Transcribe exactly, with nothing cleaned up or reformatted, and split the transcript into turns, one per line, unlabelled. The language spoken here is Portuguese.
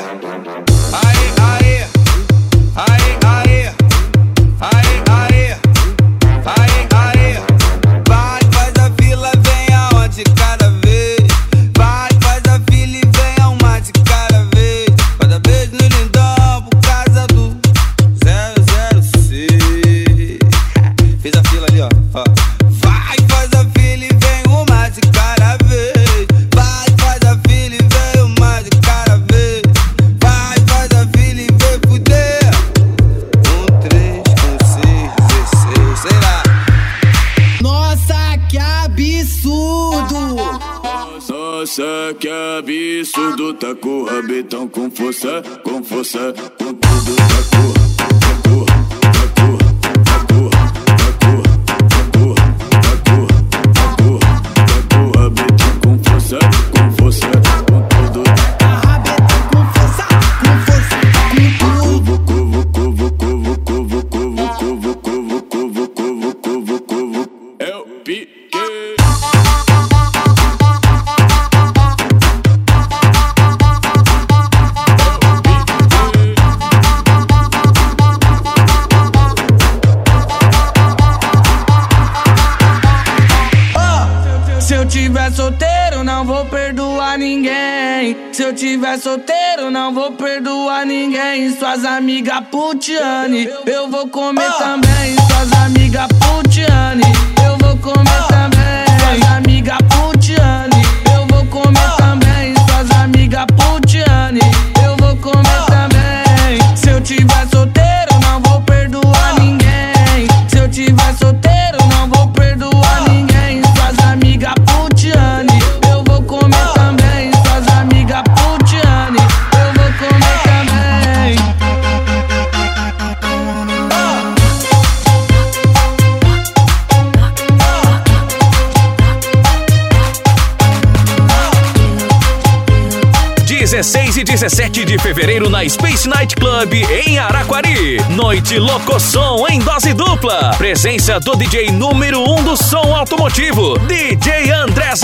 Nossa, que absurdo, tá com o rabetão com força, com força, com tudo, tá com, tá com, tá com, tá com, tá com, tá com, tá com, tá com, tá com o rabetão com força, com força, com tudo.
Rabetão com força, com força, com tudo.
Covo, covo, covo, covo, covo, covo, covo, covo, covo, covo, covo, eu piquei.
Se eu tiver solteiro, não vou perdoar ninguém. Se eu tiver solteiro, não vou perdoar ninguém. Suas amigas putiane, eu vou comer também. Suas amigas putiane, eu vou comer também. Suas amigas putiane, eu vou comer também. Suas amigas putiane, eu vou comer também. Se eu tiver solteiro, não vou perdoar ninguém. Se eu tiver solteiro, não vou perdoar ninguém. Suas amigas putiane, eu vou comer também. Suas amigas putiane, eu vou comer também.
dezesseis e dezessete de fevereiro na Space Night Club em Araquari. Noite Locosom em dose dupla. Presença do D J número um do som automotivo, D J André